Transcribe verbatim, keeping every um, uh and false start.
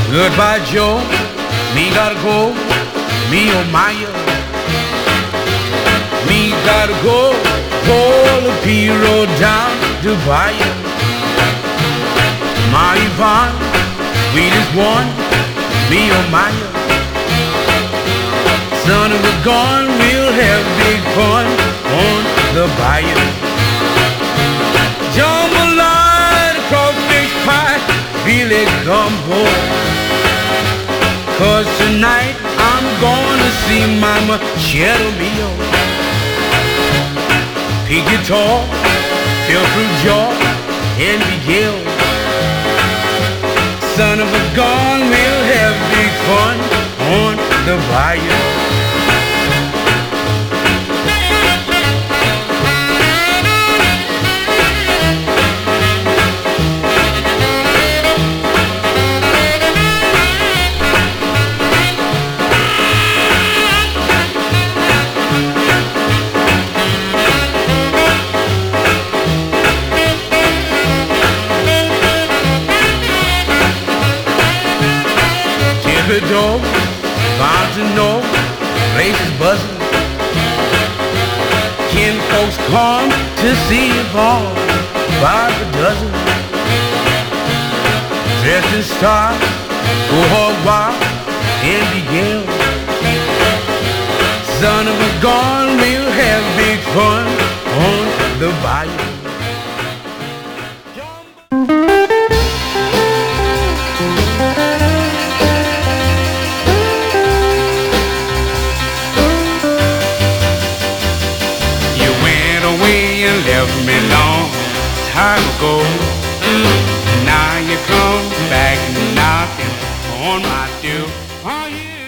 Goodbye, Joe. Me gotta go. Me oh Maya. Me gotta go. Pull the P road down to Bahia. My Yvonne, we just won. Me oh Maya. Son of a gun, we'll have big fun on the bayou. Jambalaya, crawfish pie, Billy gumbo. Cause tonight I'm gonna see Mama Cheddar Mio. Pig guitar, feel fruit jaw, and Miguel. Son of a gun, we'll have big fun on the bayou. The door, bound to know, place is buzzing. Can folks come to see you born by the dozen? Dressed in stars, go hog wild and begin. Son of a gun, we'll have big fun on the bayou. You left me long time ago. Now you come back knocking on my door. Oh, yeah.